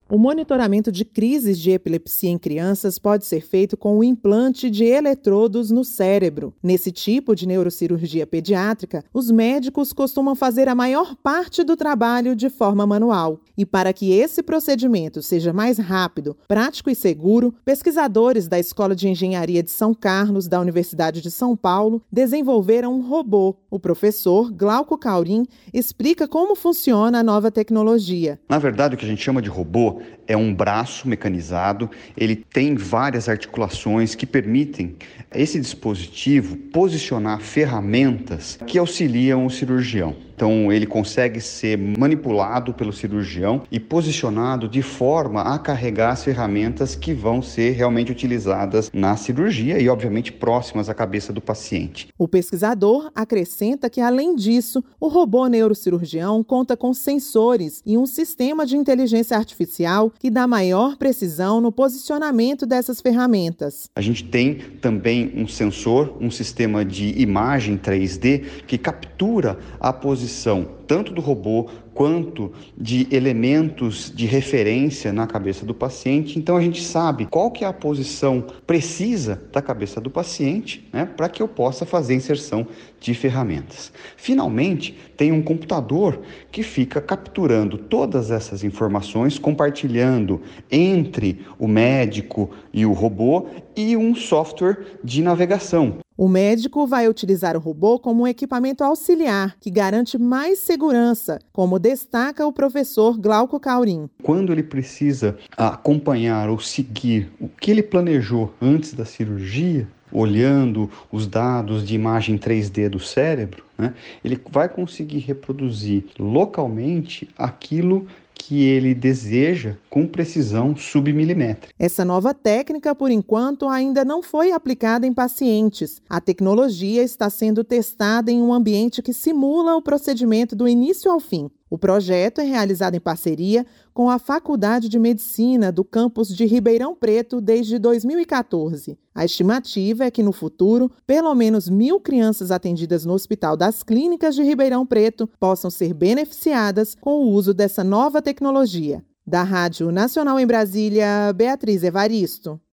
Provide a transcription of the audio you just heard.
O monitoramento de crises de epilepsia em crianças pode ser feito com o implante de eletrodos no cérebro. Nesse tipo de neurocirurgia pediátrica, os médicos costumam fazer a maior parte do trabalho de forma manual. E para que esse procedimento seja mais rápido, prático e seguro, pesquisadores da Escola de Engenharia de São Carlos, da Universidade de São Paulo, desenvolveram um robô. O professor Glauco Caurim explica como funciona a nova tecnologia. Na verdade, o que a gente chama de robô é um braço mecanizado, ele tem várias articulações que permitem esse dispositivo posicionar ferramentas que auxiliam o cirurgião. Então, ele consegue ser manipulado pelo cirurgião e posicionado de forma a carregar as ferramentas que vão ser realmente utilizadas na cirurgia e, obviamente, próximas à cabeça do paciente. O pesquisador acrescenta que, além disso, o robô neurocirurgião conta com sensores e um sistema de inteligência artificial que dá maior precisão no posicionamento dessas ferramentas. A gente tem também um sensor, um sistema de imagem 3D que captura a posição tanto do robô quanto de elementos de referência na cabeça do paciente. Então a gente sabe qual que é a posição precisa da cabeça do paciente, para que eu possa fazer a inserção de ferramentas. Finalmente, tem um computador que fica capturando todas essas informações, compartilhando entre o médico e o robô e um software de navegação. O médico vai utilizar o robô como um equipamento auxiliar que garante mais segurança, como destaca o professor Glauco Caurim. Quando ele precisa acompanhar ou seguir o que ele planejou antes da cirurgia, olhando os dados de imagem 3D do cérebro, ele vai conseguir reproduzir localmente aquilo que ele deseja com precisão submilimétrica. Essa nova técnica, por enquanto, ainda não foi aplicada em pacientes. A tecnologia está sendo testada em um ambiente que simula o procedimento do início ao fim. O projeto é realizado em parceria com a Faculdade de Medicina do campus de Ribeirão Preto desde 2014. A estimativa é que, no futuro, pelo menos 1.000 crianças atendidas no Hospital das Clínicas de Ribeirão Preto possam ser beneficiadas com o uso dessa nova tecnologia. Da Rádio Nacional em Brasília, Beatriz Evaristo.